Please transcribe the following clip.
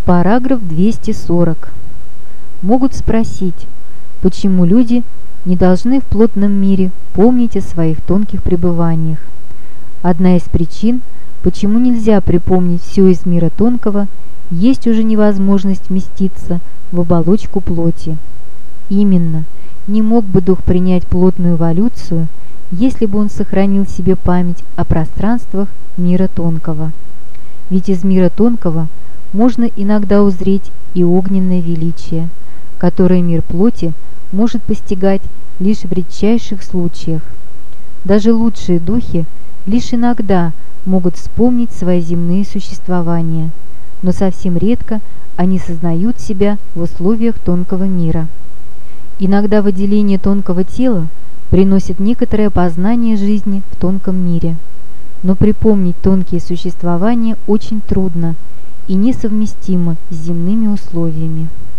Параграф 240. Могут спросить, почему люди не должны в плотном мире помнить о своих тонких пребываниях. Одна из причин, почему нельзя припомнить все из мира тонкого, есть уже невозможность вместиться в оболочку плоти. Именно, не мог бы дух принять плотную эволюцию, если бы он сохранил в себе память о пространствах мира тонкого. Ведь из мира тонкого можно иногда узреть и огненное величие, которое мир плоти может постигать лишь в редчайших случаях. Даже лучшие духи лишь иногда могут вспомнить свои земные существования, но совсем редко они сознают себя в условиях тонкого мира. Иногда выделение тонкого тела приносит некоторое познание жизни в тонком мире, но припомнить тонкие существования очень трудно и несовместимо с земными условиями.